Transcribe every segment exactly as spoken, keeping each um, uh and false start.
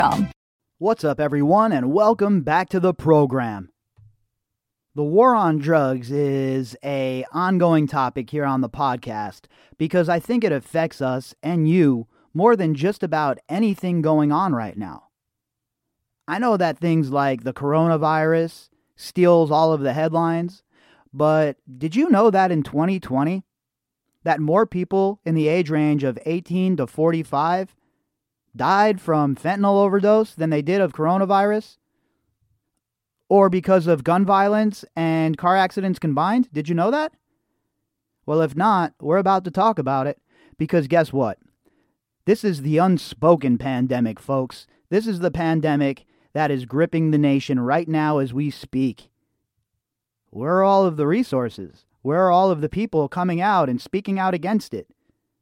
What's up, everyone, and welcome back to the program. The war on drugs is a ongoing topic here on the podcast because I think it affects us and you more than just about anything going on right now. I know that things like the coronavirus steals all of the headlines, but did you know that in twenty twenty, that more people in the age range of eighteen to forty-five died from fentanyl overdose than they did of coronavirus? Or because of gun violence and car accidents combined? Did you know that? Well, if not, we're about to talk about it, because guess what? This is the unspoken pandemic, folks. This is the pandemic that is gripping the nation right now as we speak. Where are all of the resources? Where are all of the people coming out and speaking out against it?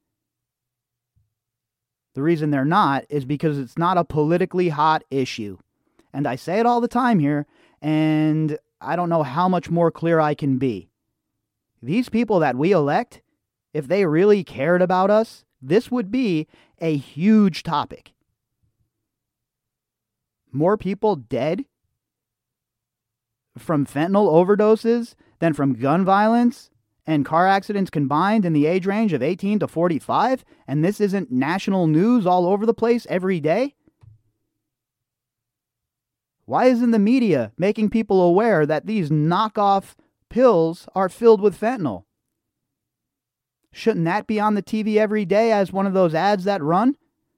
The reason they're not is because it's not a politically hot issue. And I say it all the time here, and I don't know how much more clear I can be. These people that we elect, if they really cared about us, this would be a huge topic. More people dead from fentanyl overdoses than from gun violence and car accidents combined in the age range of eighteen to forty-five, and this isn't national news all over the place every day? Why isn't the media making people aware that these knockoff pills are filled with fentanyl? Shouldn't that be on the T V every day as one of those ads that run?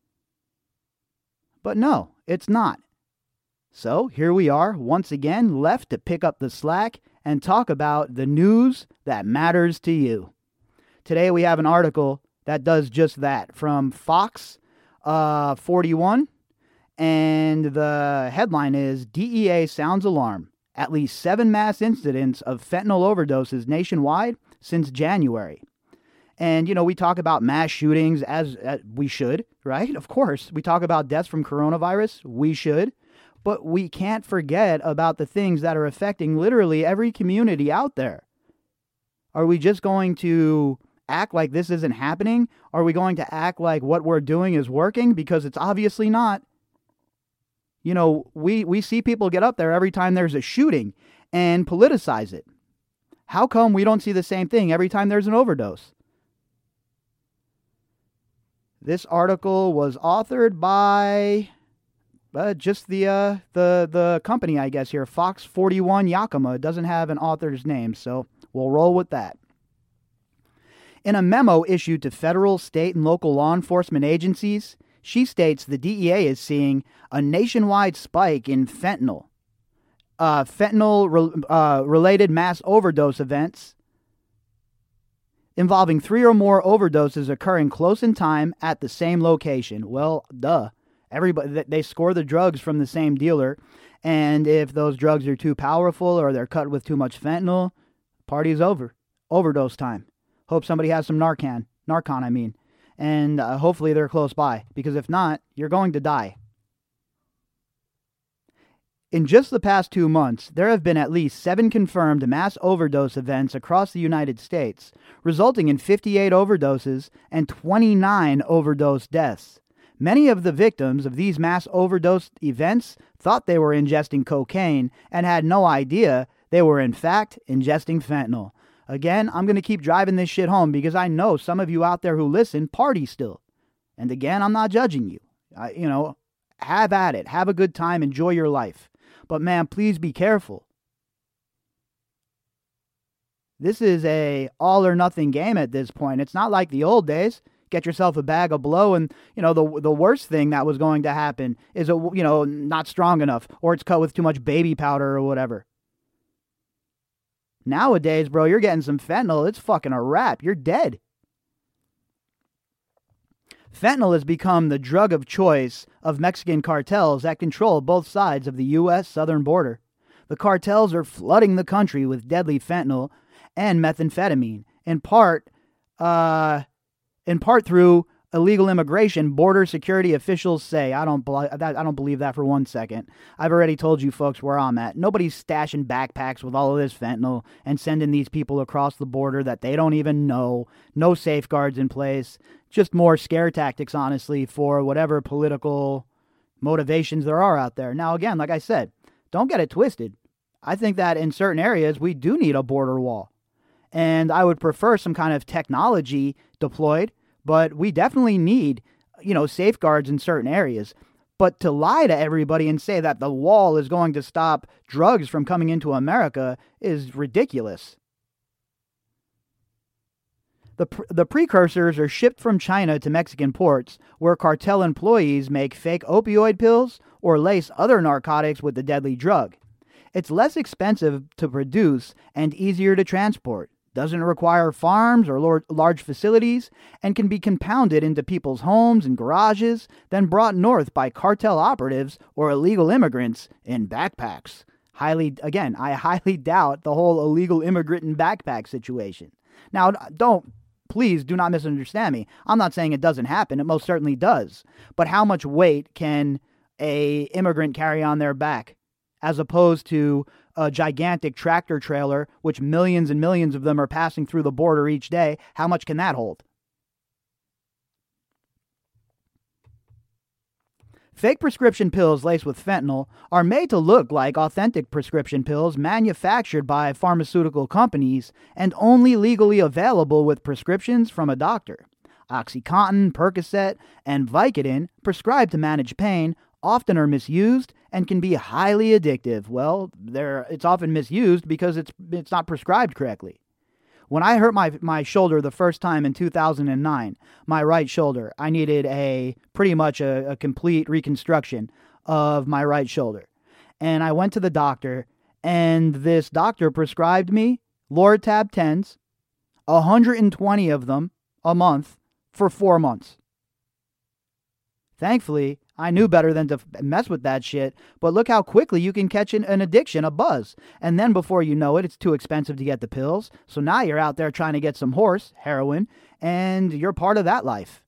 But no, it's not. So here we are, once again, left to pick up the slack and talk about the news that matters to you. Today we have an article that does just that from Fox uh, forty-one. And the headline is, D E A sounds alarm. At least seven mass incidents of fentanyl overdoses nationwide since January. And, you know, we talk about mass shootings as, as we should, right? Of course. We talk about deaths from coronavirus. We should. But we can't forget about the things that are affecting literally every community out there. Are we just going to act like this isn't happening? Are we going to act like what we're doing is working? Because it's obviously not. You know, we, we see people get up there every time there's a shooting and politicize it. How come we don't see the same thing every time there's an overdose? This article was authored by uh, just the uh, the the company, I guess, here, Fox forty-one Yakima. It doesn't have an author's name, so we'll roll with that. In a memo issued to federal, state, and local law enforcement agencies, she states the D E A is seeing a nationwide spike in fentanyl, uh, fentanyl-related uh, related mass overdose events involving three or more overdoses occurring close in time at the same location. Well, duh. Everybody, they score the drugs from the same dealer, and if those drugs are too powerful or they're cut with too much fentanyl, party's over. Overdose time. Hope somebody has some Narcan. Narcan, I mean. And uh, hopefully they're close by, because if not, you're going to die. In just the past two months, there have been at least seven confirmed mass overdose events across the United States, resulting in fifty-eight overdoses and twenty-nine overdose deaths. Many of the victims of these mass overdose events thought they were ingesting cocaine and had no idea they were in fact ingesting fentanyl. Again, I'm going to keep driving this shit home because I know some of you out there who listen party still. And again, I'm not judging you. I, you know, have at it. Have a good time. Enjoy your life. But man, please be careful. This is a all or nothing game at this point. It's not like the old days. Get yourself a bag of blow, and you know the the worst thing that was going to happen is a you know not strong enough, or it's cut with too much baby powder or whatever. Nowadays, bro, you're getting some fentanyl, it's fucking a wrap. You're dead. Fentanyl has become the drug of choice of Mexican cartels that control both sides of the U S southern border. The cartels are flooding the country with deadly fentanyl and methamphetamine, in part, uh, in part through illegal immigration, border security officials say. I don't, I don't believe that for one second. I've already told you folks where I'm at. Nobody's stashing backpacks with all of this fentanyl and sending these people across the border that they don't even know. No safeguards in place. Just more scare tactics, honestly, for whatever political motivations there are out there. Now, again, like I said, don't get it twisted. I think that in certain areas, we do need a border wall. And I would prefer some kind of technology deployed, but we definitely need, you know, safeguards in certain areas. But to lie to everybody and say that the wall is going to stop drugs from coming into America is ridiculous. The, pr- the precursors are shipped from China to Mexican ports, where cartel employees make fake opioid pills or lace other narcotics with the deadly drug. It's less expensive to produce and easier to transport, doesn't require farms or lor- large facilities, and can be compounded into people's homes and garages, then brought north by cartel operatives or illegal immigrants in backpacks. Highly, again, I highly doubt the whole illegal immigrant in backpack situation. Now, don't, please do not misunderstand me. I'm not saying it doesn't happen. It most certainly does. But how much weight can a immigrant carry on their back, as opposed to a gigantic tractor trailer, which millions and millions of them are passing through the border each day? How much can that hold? Fake prescription pills laced with fentanyl are made to look like authentic prescription pills manufactured by pharmaceutical companies and only legally available with prescriptions from a doctor. OxyContin, Percocet, and Vicodin, prescribed to manage pain, often are misused and can be highly addictive. Well, they're, it's often misused because it's it's not prescribed correctly. When I hurt my my shoulder the first time in two thousand nine, my right shoulder, I needed a pretty much a, a complete reconstruction of my right shoulder. And I went to the doctor, and this doctor prescribed me Lortab tens, one hundred twenty of them a month for four months. Thankfully, I knew better than to mess with that shit, but look how quickly you can catch an, an addiction, a buzz. And then before you know it, it's too expensive to get the pills. So now you're out there trying to get some horse, heroin, and you're part of that life.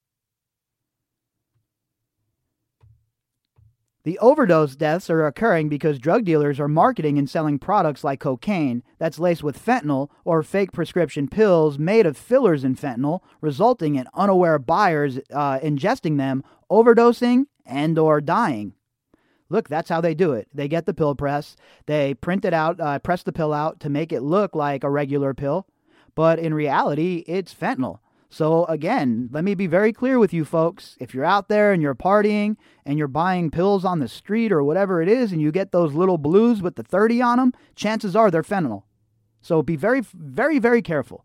The overdose deaths are occurring because drug dealers are marketing and selling products like cocaine that's laced with fentanyl or fake prescription pills made of fillers in fentanyl, resulting in unaware buyers uh, ingesting them, overdosing, and or dying. Look, that's how they do it. They get the pill press, they print it out, uh, press the pill out to make it look like a regular pill, but in reality, it's fentanyl. So again, let me be very clear with you folks. If you're out there and you're partying and you're buying pills on the street or whatever it is, and you get those little blues with the thirty on them, chances are they're fentanyl. So be very, very, very careful.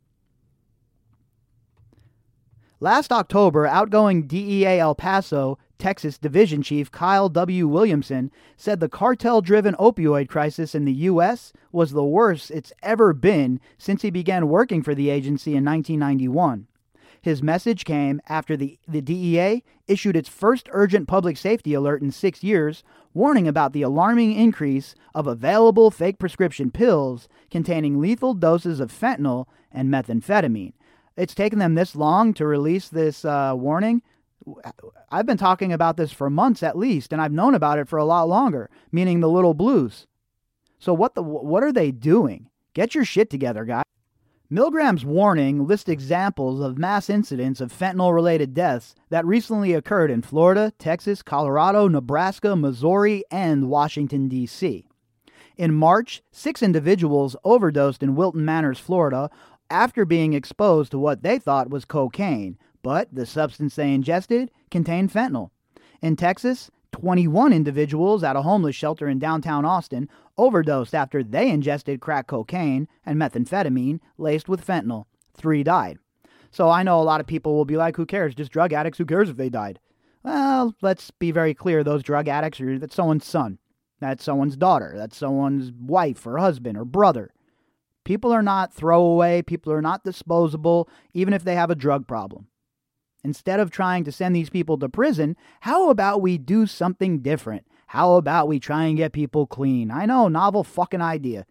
Last October, outgoing D E A El Paso, Texas Division Chief Kyle W. Williamson said the cartel-driven opioid crisis in the U S was the worst it's ever been since he began working for the agency in nineteen ninety-one. His message came after the, the D E A issued its first urgent public safety alert in six years, warning about the alarming increase of available fake prescription pills containing lethal doses of fentanyl and methamphetamine. It's taken them this long to release this uh, warning. I've been talking about this for months at least, and I've known about it for a lot longer, meaning the little blues. So what the what are they doing? Get your shit together, guys. Milgram's warning lists examples of mass incidents of fentanyl-related deaths that recently occurred in Florida, Texas, Colorado, Nebraska, Missouri, and Washington, D C. In March, six individuals overdosed in Wilton Manors, Florida, after being exposed to what they thought was cocaine, but the substance they ingested contained fentanyl. In Texas, twenty-one individuals at a homeless shelter in downtown Austin overdosed after they ingested crack cocaine and methamphetamine laced with fentanyl. Three died. So I know a lot of people will be like, who cares? Just drug addicts. Who cares if they died? Well, let's be very clear. Those drug addicts are that's someone's son. That's someone's daughter. That's someone's wife or husband or brother. People are not throwaway. People are not disposable, even if they have a drug problem. Instead of trying to send these people to prison, how about we do something different? How about we try and get people clean? I know, novel fucking idea.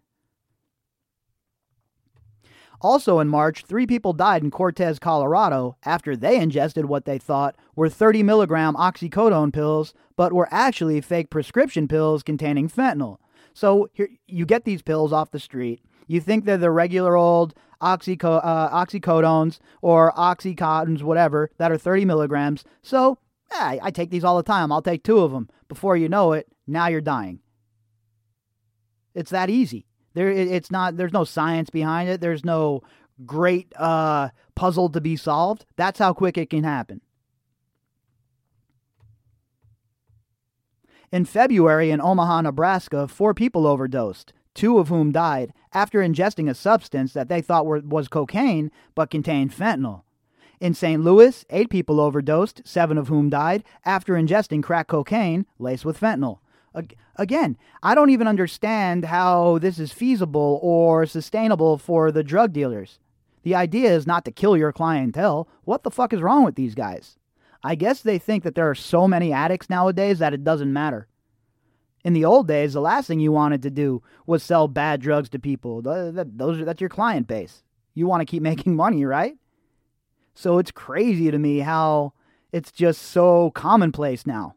Also in March, three people died in Cortez, Colorado, after they ingested what they thought were thirty milligram oxycodone pills, but were actually fake prescription pills containing fentanyl. So here, you get these pills off the street. You think they're the regular old oxyco- uh, oxycodones or oxycontins, whatever, that are thirty milligrams. So I, I take these all the time. I'll take two of them. Before you know it, now you're dying. It's that easy. There, it, it's not. There's no science behind it. There's no great uh, puzzle to be solved. That's how quick it can happen. In February in Omaha, Nebraska, four people overdosed, two of whom died after ingesting a substance that they thought were, was cocaine but contained fentanyl. In Saint Louis, eight people overdosed, seven of whom died after ingesting crack cocaine laced with fentanyl. Again, I don't even understand how this is feasible or sustainable for the drug dealers. The idea is not to kill your clientele. What the fuck is wrong with these guys? I guess they think that there are so many addicts nowadays that it doesn't matter. In the old days, the last thing you wanted to do was sell bad drugs to people. Those are, that's your client base. You want to keep making money, right? So it's crazy to me how it's just so commonplace now.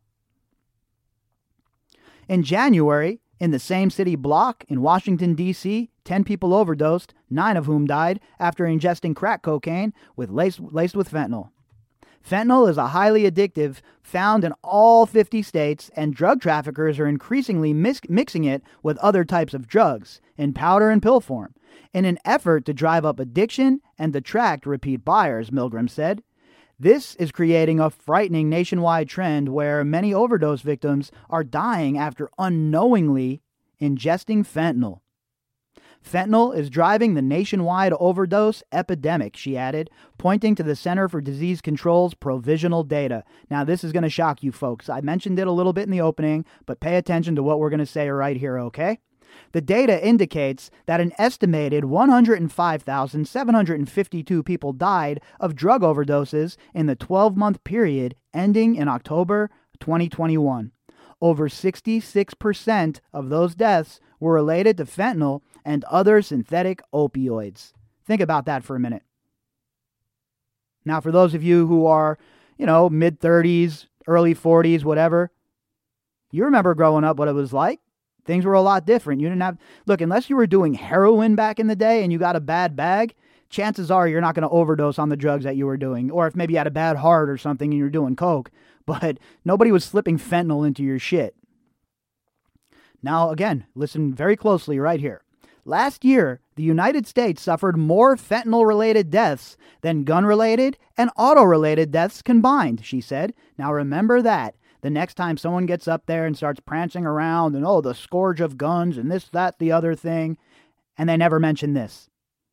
In January, in the same city block in Washington, D C, ten people overdosed, nine of whom died after ingesting crack cocaine with laced, laced with fentanyl. Fentanyl is a highly addictive, found in all fifty states, and drug traffickers are increasingly mis- mixing it with other types of drugs, in powder and pill form, in an effort to drive up addiction and attract repeat buyers, Milgram said. This is creating a frightening nationwide trend where many overdose victims are dying after unknowingly ingesting fentanyl. Fentanyl is driving the nationwide overdose epidemic, she added, pointing to the Center for Disease Control's provisional data. Now, this is going to shock you folks. I mentioned it a little bit in the opening, but pay attention to what we're going to say right here, okay? The data indicates that an estimated one hundred five thousand seven hundred fifty-two people died of drug overdoses in the twelve-month period ending in October twenty twenty-one. Over sixty-six percent of those deaths were related to fentanyl and other synthetic opioids. Think about that for a minute. Now, for those of you who are, you know, mid-thirties, early forties, whatever, you remember growing up what it was like. Things were a lot different. You didn't have, look, unless you were doing heroin back in the day and you got a bad bag, chances are you're not going to overdose on the drugs that you were doing. Or if maybe you had a bad heart or something and you're doing coke, but nobody was slipping fentanyl into your shit. Now, again, listen very closely right here. Last year, the United States suffered more fentanyl-related deaths than gun-related and auto-related deaths combined, she said. Now, remember that. The next time someone gets up there and starts prancing around and, oh, the scourge of guns and this, that, the other thing, and they never mention this.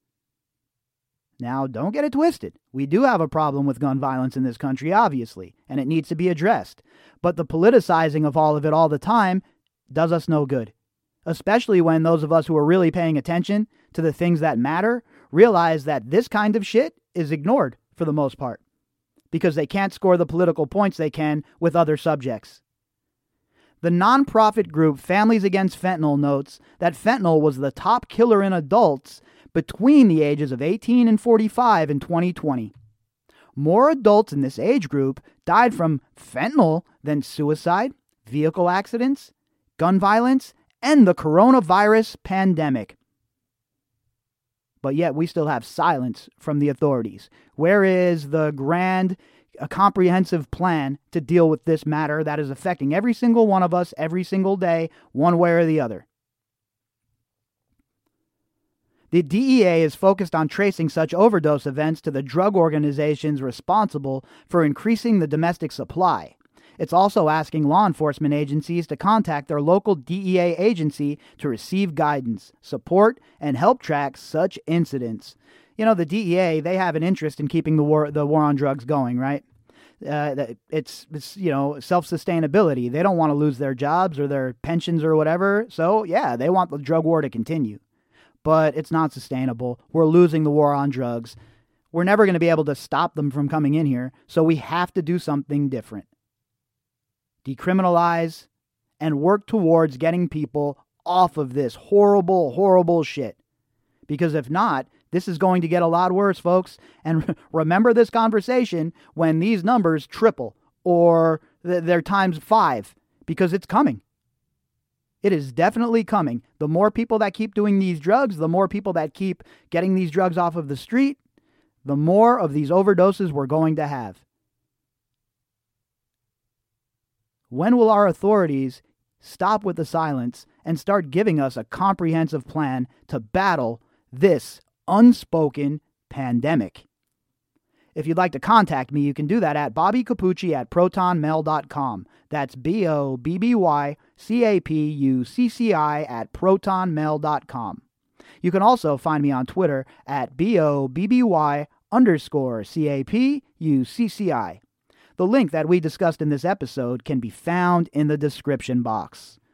Now, don't get it twisted. We do have a problem with gun violence in this country, obviously, and it needs to be addressed. But the politicizing of all of it all the time does us no good, especially when those of us who are really paying attention to the things that matter realize that this kind of shit is ignored for the most part, because they can't score the political points they can with other subjects. The nonprofit group Families Against Fentanyl notes that fentanyl was the top killer in adults between the ages of eighteen and forty-five in twenty twenty. More adults in this age group died from fentanyl than suicide, vehicle accidents, gun violence, and the coronavirus pandemic. But yet we still have silence from the authorities. Where is the grand, a comprehensive plan to deal with this matter that is affecting every single one of us every single day, one way or the other? The D E A is focused on tracing such overdose events to the drug organizations responsible for increasing the domestic supply. It's also asking law enforcement agencies to contact their local D E A agency to receive guidance, support, and help track such incidents. You know, the D E A, they have an interest in keeping the war the war on drugs going, right? Uh, it's, it's, you know, self-sustainability. They don't want to lose their jobs or their pensions or whatever. So, yeah, they want the drug war to continue. But it's not sustainable. We're losing the war on drugs. We're never going to be able to stop them from coming in here. So we have to do something different. Decriminalize and work towards getting people off of this horrible, horrible shit. Because if not, this is going to get a lot worse, folks. And remember this conversation when these numbers triple or they're times five, because it's coming. It is definitely coming. The more people that keep doing these drugs, the more people that keep getting these drugs off of the street, the more of these overdoses we're going to have. When will our authorities stop with the silence and start giving us a comprehensive plan to battle this unspoken pandemic? If you'd like to contact me, you can do that at bobby capucci at proton mail dot com. That's B O B B Y C A P U C C I at proton mail dot com. You can also find me on Twitter at B O B B Y underscore C A P U C C I. The link that we discussed in this episode can be found in the description box.